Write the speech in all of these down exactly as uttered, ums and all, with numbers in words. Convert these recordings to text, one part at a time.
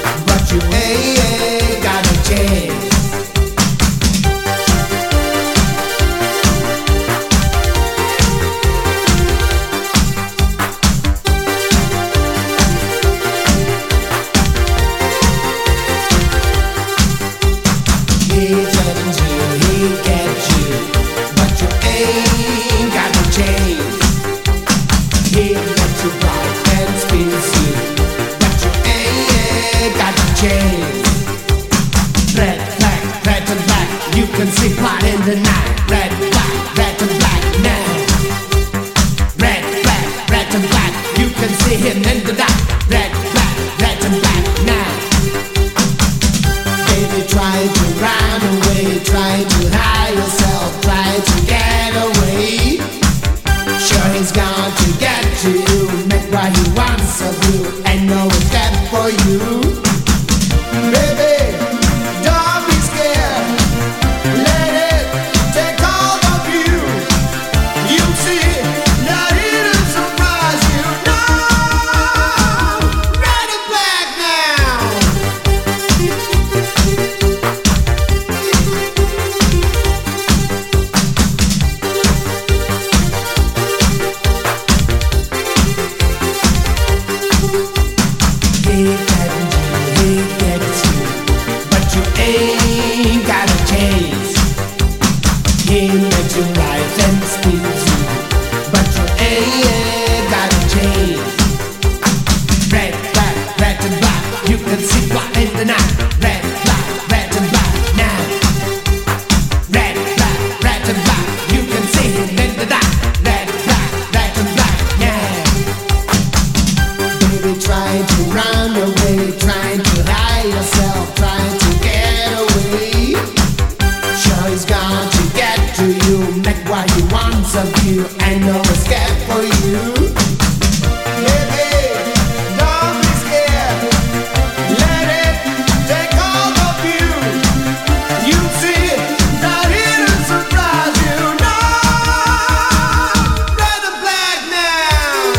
but you ain't got a chance. He threatens you, he gets you, but you ain't got a chance. He lets you ride and spins you, but you ain't got a chance. Red flag, red and black, you can see light in the night. Red flag, red and black now. Red flag, red and black, you can see him in the dark. Red flag, red and black now. Baby, try to run away, try to hide yourself, try to get away. Sure, he's going to get to you, make what he wants of you, and no escape for you. Baby, don't be scared, let it take hold of you. You see that it'll surprise you. No, red and black now. He threatens you, he gets you, but you ain't got a chance. He lets you ride and spins you, but you ain't got a chance. Red, black, red and black, you can see what in the night. Red, black, red and black now. Red, black, red and black, you can see him in the dark. Red, black, red and black now. Baby, trying to run away, trying to hide yourself, trying to get away. Sure, he's going to get to you, make what he wants of you, and no escape for you. Baby, don't be scared, let it take hold of you. You see that it'll surprise you. No, red and black now.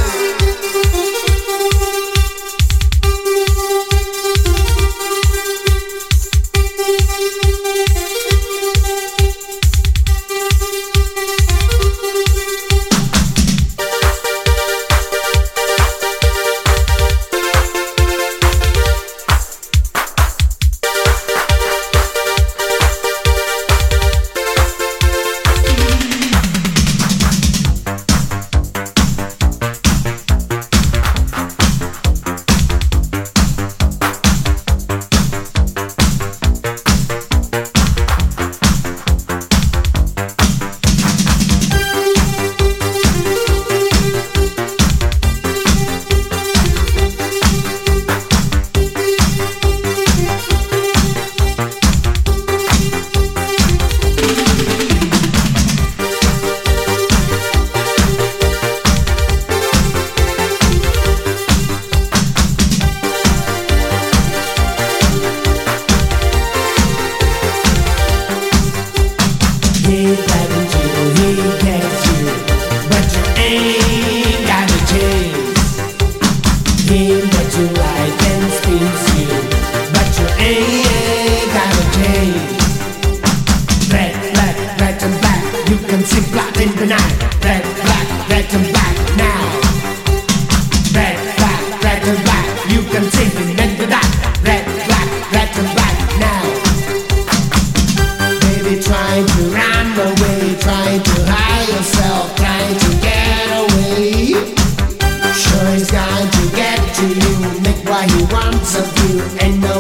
He threatens you, he gets you, but you ain't got a chance. He lets you ride and spins you, but you ain't got a chance. Red, black, red and black, you can see black in the night. Red, black, red and black now. Red, black, red and black, you can see him in the dark. Red, black, red and black now. Baby, trying to run away, trying to hide yourself, trying to get away. Sure, he's going to get to you, make what he wants of you, and no